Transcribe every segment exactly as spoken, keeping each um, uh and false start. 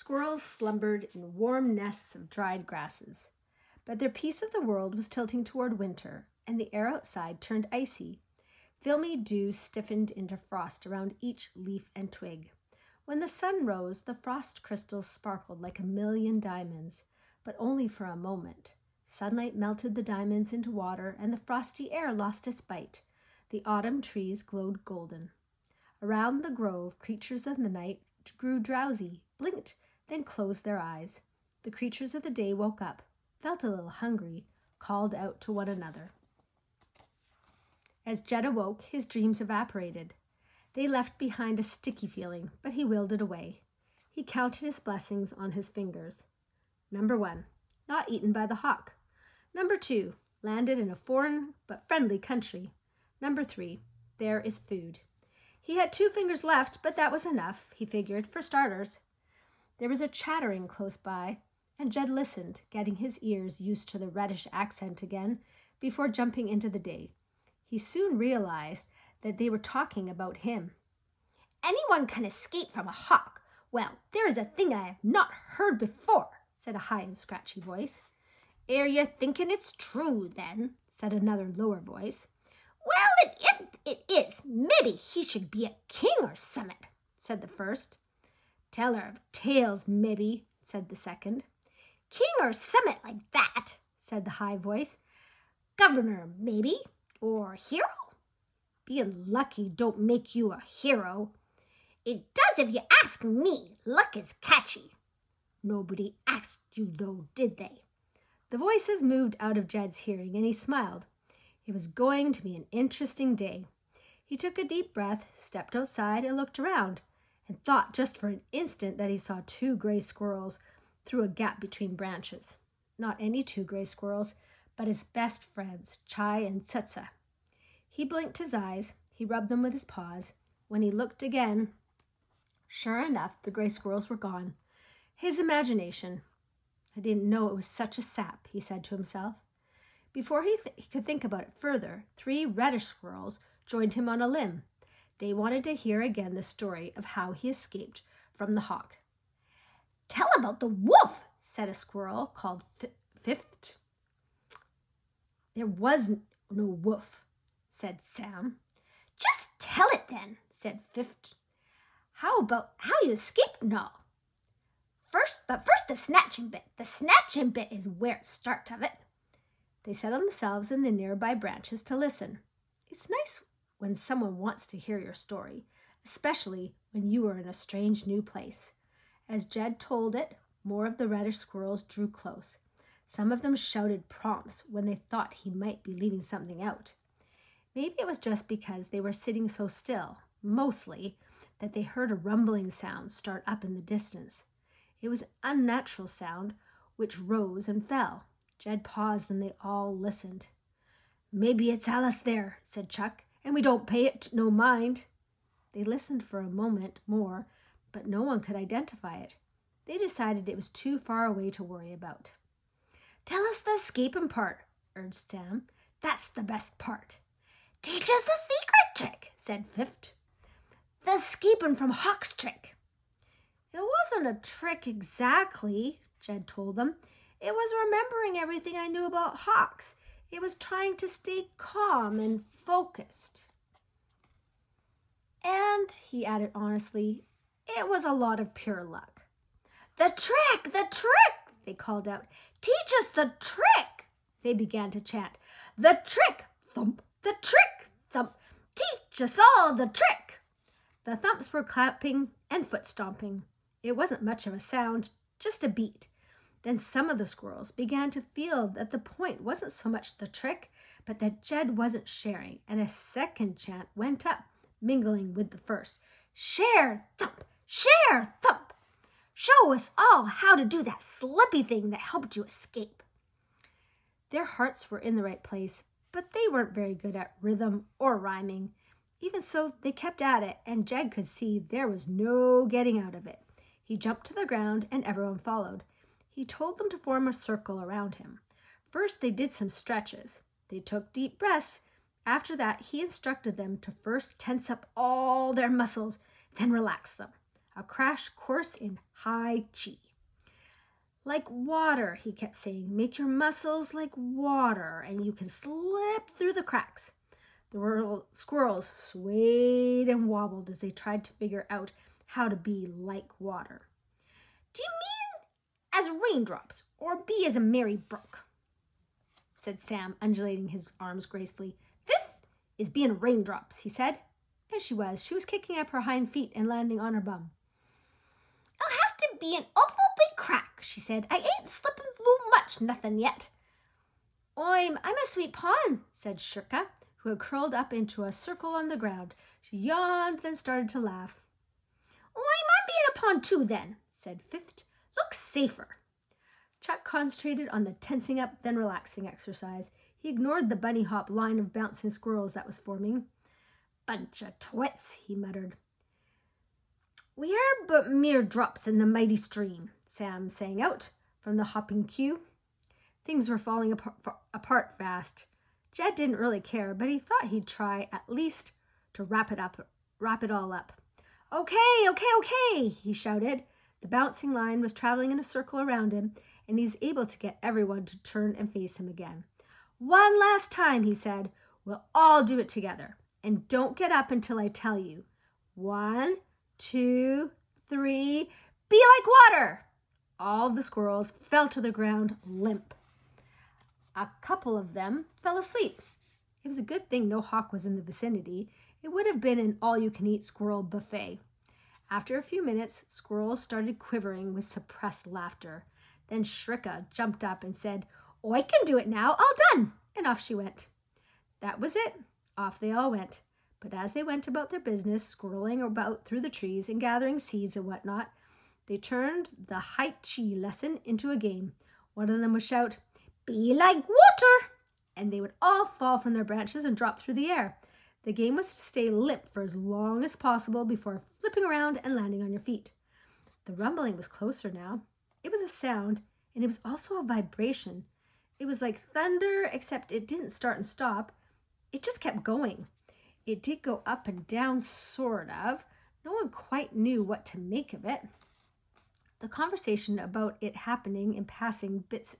Squirrels slumbered in warm nests of dried grasses, but their piece of the world was tilting toward winter, and the air outside turned icy. Filmy dew stiffened into frost around each leaf and twig. When the sun rose, the frost crystals sparkled like a million diamonds, but only for a moment. Sunlight melted the diamonds into water, and the frosty air lost its bite. The autumn trees glowed golden. Around the grove, creatures of the night grew drowsy, blinked, then closed their eyes. The creatures of the day woke up, felt a little hungry, called out to one another. As Jed awoke, his dreams evaporated. They left behind a sticky feeling, but he willed it away. He counted his blessings on his fingers. Number one, not eaten by the hawk. Number two, landed in a foreign but friendly country. Number three, there is food. He had two fingers left, but that was enough, he figured, for starters. There was a chattering close by, and Jed listened, getting his ears used to the reddish accent again before jumping into the day. He soon realized that they were talking about him. Anyone can escape from a hawk. Well, there is a thing I have not heard before, said a high and scratchy voice. Are you thinking it's true, then? Said another lower voice. Well, and if it is, maybe he should be a king or summit, said the first. Teller of tales, maybe, said the second. King or summit like that, said the high voice. Governor, maybe, or hero? Being lucky don't make you a hero. It does if you ask me. Luck is catchy. Nobody asked you, though, did they? The voices moved out of Jed's hearing, and he smiled. It was going to be an interesting day. He took a deep breath, stepped outside, and looked around, and thought just for an instant that he saw two gray squirrels through a gap between branches. Not any two gray squirrels, but his best friends, Chai and Tsutsa. He blinked his eyes, he rubbed them with his paws. When he looked again, sure enough, the gray squirrels were gone. His imagination. I didn't know it was such a sap, he said to himself. Before he, th- he could think about it further, three reddish squirrels joined him on a limb. They wanted to hear again the story of how he escaped from the hawk. Tell about the wolf, said a squirrel called F- Fifth. There was no wolf, said Sam. Just tell it then, said Fifth. How about how you escaped now? First, but first the snatching bit. The snatching bit is where it starts of it. They settled themselves in the nearby branches to listen. It's nice when someone wants to hear your story, especially when you are in a strange new place. As Jed told it, more of the reddish squirrels drew close. Some of them shouted prompts when they thought he might be leaving something out. Maybe it was just because they were sitting so still, mostly, that they heard a rumbling sound start up in the distance. It was an unnatural sound, which rose and fell. Jed paused and they all listened. Maybe it's Alice there, said Chuck, and we don't pay it no mind. They listened for a moment more, but no one could identify it. They decided it was too far away to worry about. Tell us the escaping part, urged Sam. That's the best part. Teach us the secret trick, said Fifth. The escaping from Hawk's trick. It wasn't a trick exactly, Jed told them. It was remembering everything I knew about hawks. It was trying to stay calm and focused. And, he added honestly, it was a lot of pure luck. The trick, the trick, they called out. Teach us the trick, they began to chant. The trick, thump, the trick, thump. Teach us all the trick. The thumps were clapping and foot stomping. It wasn't much of a sound, just a beat. Then some of the squirrels began to feel that the point wasn't so much the trick, but that Jed wasn't sharing, and a second chant went up, mingling with the first. Share, thump, share, thump. Show us all how to do that slippy thing that helped you escape. Their hearts were in the right place, but they weren't very good at rhythm or rhyming. Even so, they kept at it, and Jed could see there was no getting out of it. He jumped to the ground, and everyone followed. He told them to form a circle around him. First, they did some stretches. They took deep breaths. After that, he instructed them to first tense up all their muscles, then relax them. a crash course in Tai Chi. Like water, he kept saying, make your muscles like water and you can slip through the cracks. The squirrels swayed and wobbled as they tried to figure out how to be like water. Do you mean as raindrops or be as a merry brook? Said Sam, undulating his arms gracefully. Fifth is being raindrops, he said. And she was. She was kicking up her hind feet and landing on her bum. I'll have to be an awful big crack, she said. I ain't slipping through much nothing yet. I'm, I'm a sweet pawn, said Shirka, who had curled up into a circle on the ground. She yawned, then started to laugh. I'm being a pawn too, then, said Fifth. Looks safer. Chuck concentrated on the tensing up, then relaxing exercise. He ignored the bunny hop line of bouncing squirrels that was forming. Bunch of twits, he muttered. We are but mere drops in the mighty stream, Sam sang out from the hopping queue. Things were falling apart, apart fast. Jed didn't really care, but he thought he'd try at least to wrap it up, wrap it all up. Okay, okay, okay, he shouted. The bouncing line was traveling in a circle around him, and he's able to get everyone to turn and face him again. One last time, he said. We'll all do it together. And don't get up until I tell you. One, two, three, be like water! All the squirrels fell to the ground limp. A couple of them fell asleep. It was a good thing no hawk was in the vicinity. It would have been an all-you-can-eat squirrel buffet. After a few minutes, squirrels started quivering with suppressed laughter. Then Shrika jumped up and said, oh, I can do it now, all done! And off she went. That was it. Off they all went. But as they went about their business, squirreling about through the trees and gathering seeds and whatnot, they turned the Tai Chi lesson into a game. One of them would shout, be like water! And they would all fall from their branches and drop through the air. The game was to stay limp for as long as possible before flipping around and landing on your feet. The rumbling was closer now. It was a sound, and it was also a vibration. It was like thunder, except it didn't start and stop. It just kept going. It did go up and down, sort of. No one quite knew what to make of it. The conversation about it happening in passing bits,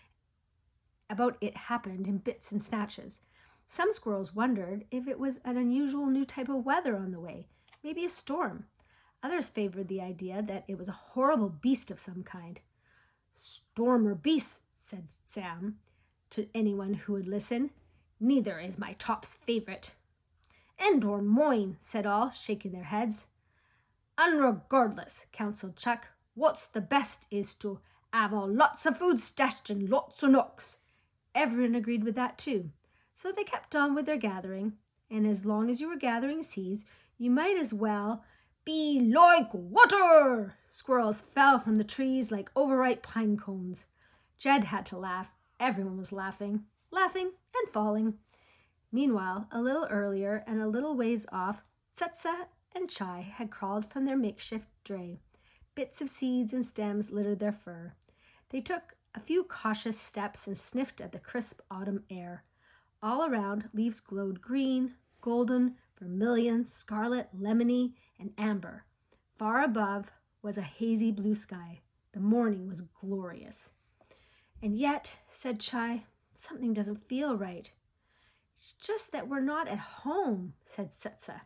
about it happened in bits and snatches. Some squirrels wondered if it was an unusual new type of weather on the way, maybe a storm. Others favored the idea that it was a horrible beast of some kind. Storm or beast, said Sam to anyone who would listen. Neither is my top's favorite. And or moin, said all, shaking their heads. Unregardless, counseled Chuck, what's the best is to have a lots of food stashed in lots of nooks. Everyone agreed with that too. So they kept on with their gathering, and as long as you were gathering seeds, you might as well be like water. Squirrels fell from the trees like overripe pine cones. Jed had to laugh. Everyone was laughing, laughing and falling. Meanwhile, a little earlier and a little ways off, Tsutsa and Chai had crawled from their makeshift dray. Bits of seeds and stems littered their fur. They took a few cautious steps and sniffed at the crisp autumn air. All around, leaves glowed green, golden, vermilion, scarlet, lemony, and amber. Far above was a hazy blue sky. The morning was glorious. And yet, said Chai, something doesn't feel right. It's just that we're not at home, said Tsutsa.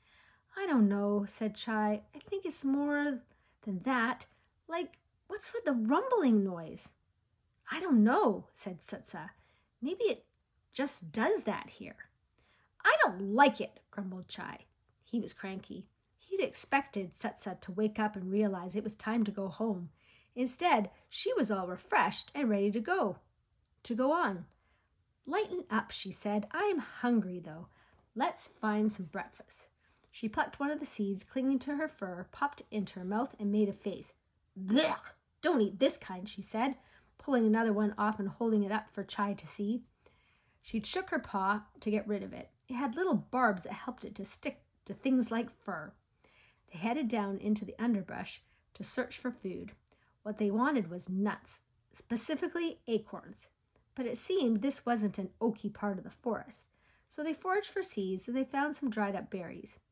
I don't know, said Chai. I think it's more than that. Like, what's with the rumbling noise? I don't know, said Tsutsa. Maybe it just does that here. I don't like it, grumbled Chai. He was cranky. He'd expected Tsutsa to wake up and realize it was time to go home. Instead, she was all refreshed and ready to go. To go on. Lighten up, she said. I'm hungry, though. Let's find some breakfast. She plucked one of the seeds clinging to her fur, popped it into her mouth, and made a face. Blech! Don't eat this kind, she said, pulling another one off and holding it up for Chai to see. She'd shook her paw to get rid of it. It had little barbs that helped it to stick to things like fur. They headed down into the underbrush to search for food. What they wanted was nuts, specifically acorns. But it seemed this wasn't an oaky part of the forest. So they foraged for seeds and they found some dried up berries.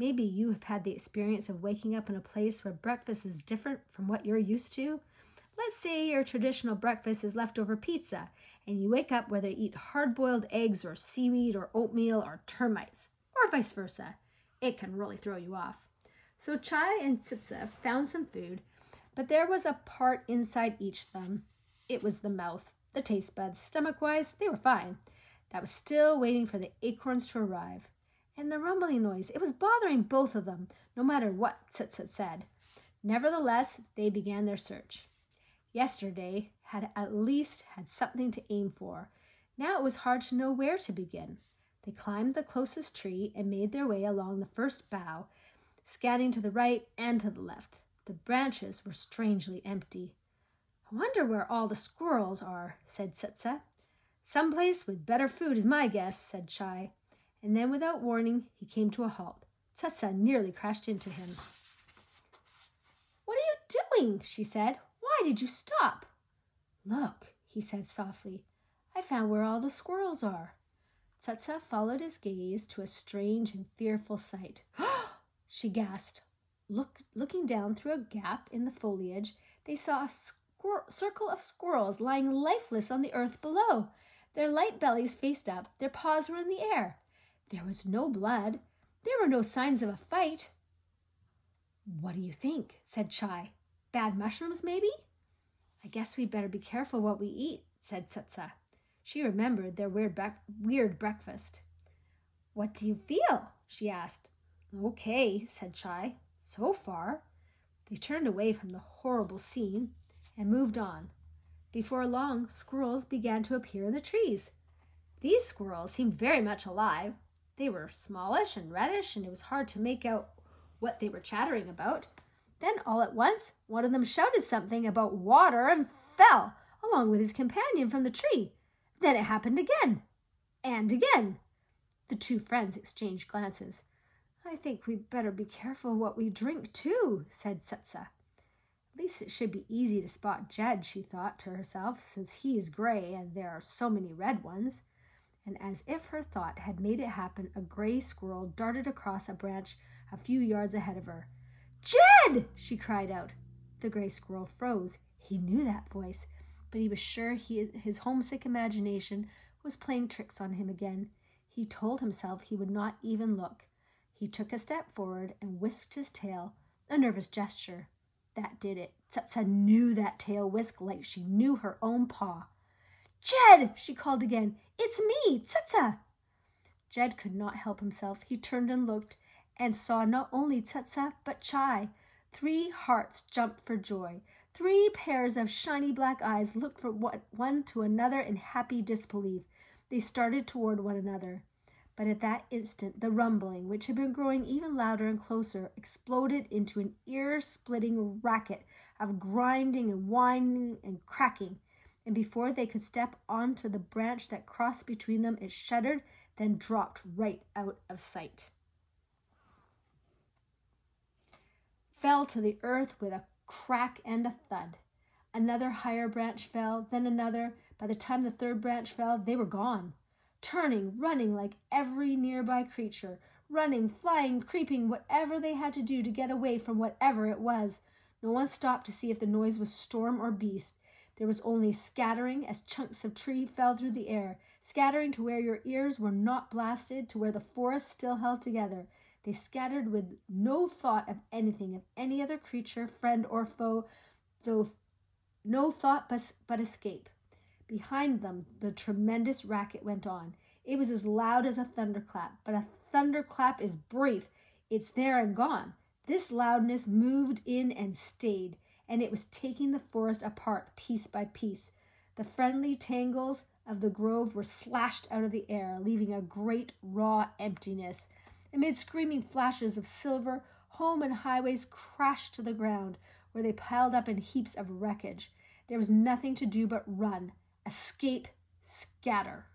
Maybe you have had the experience of waking up in a place where breakfast is different from what you're used to. Let's say your traditional breakfast is leftover pizza, and you wake up where they eat hard-boiled eggs or seaweed or oatmeal or termites, or vice versa. It can really throw you off. So Chai and Tsitsa found some food, but there was a part inside each of them. It was the mouth, the taste buds. Stomach-wise, they were fine. That was still waiting for the acorns to arrive. And the rumbling noise, it was bothering both of them, no matter what Tsitsa said. Nevertheless, they began their search. Yesterday had at least had something to aim for. Now it was hard to know where to begin. They climbed the closest tree and made their way along the first bough, scanning to the right and to the left. The branches were strangely empty. I wonder where all the squirrels are, said Tsitsa. Someplace with better food is my guess, said Chai. And then without warning, he came to a halt. Tsitsa nearly crashed into him. What are you doing? She said. Why did you stop? Look, he said softly. I found where all the squirrels are. Tsitsa followed his gaze to a strange and fearful sight. She gasped. Look, looking down through a gap in the foliage, they saw a squir- circle of squirrels lying lifeless on the earth below. Their light bellies faced up, their paws were in the air. There was no blood. There were no signs of a fight. What do you think? Said Chai. Bad mushrooms, maybe? I guess we'd better be careful what we eat, said Tsitsa. She remembered their weird, bre- weird breakfast. What do you feel? She asked. Okay, said Chai. So far. They turned away from the horrible scene and moved on. Before long, squirrels began to appear in the trees. These squirrels seemed very much alive. They were smallish and reddish, and it was hard to make out what they were chattering about. Then, all at once, one of them shouted something about water and fell, along with his companion from the tree. Then it happened again, and again. The two friends exchanged glances. I think we'd better be careful what we drink, too, said Tsitsa. At least it should be easy to spot Jed, she thought to herself, since he is gray and there are so many red ones. And as if her thought had made it happen, a gray squirrel darted across a branch a few yards ahead of her. Jed! She cried out. The gray squirrel froze. He knew that voice, but he was sure he, his homesick imagination was playing tricks on him again. He told himself he would not even look. He took a step forward and whisked his tail, a nervous gesture. That did it. Tsitsa knew that tail whisk like she knew her own paw. Jed! She called again. It's me, Tsitsa! Jed could not help himself. He turned and looked and saw not only Tsitsa but Chai. Three hearts jumped for joy. Three pairs of shiny black eyes looked from one to another in happy disbelief. They started toward one another. But at that instant, the rumbling, which had been growing even louder and closer, exploded into an ear-splitting racket of grinding and whining and cracking. And before they could step onto the branch that crossed between them, it shuddered, then dropped right out of sight. Fell to the earth with a crack and a thud. Another higher branch fell, then another. By the time the third branch fell, they were gone. Turning, running like every nearby creature, running, flying, creeping, whatever they had to do to get away from whatever it was. No one stopped to see if the noise was storm or beast. There was only scattering as chunks of tree fell through the air, scattering to where your ears were not blasted, to where the forest still held together. They scattered with no thought of anything, of any other creature, friend or foe, though no thought but, but escape. Behind them, the tremendous racket went on. It was as loud as a thunderclap, but a thunderclap is brief. It's there and gone. This loudness moved in and stayed, and it was taking the forest apart piece by piece. The friendly tangles of the grove were slashed out of the air, leaving a great raw emptiness. Amid screaming flashes of silver, home and highways crashed to the ground, where they piled up in heaps of wreckage. There was nothing to do but run, escape, scatter.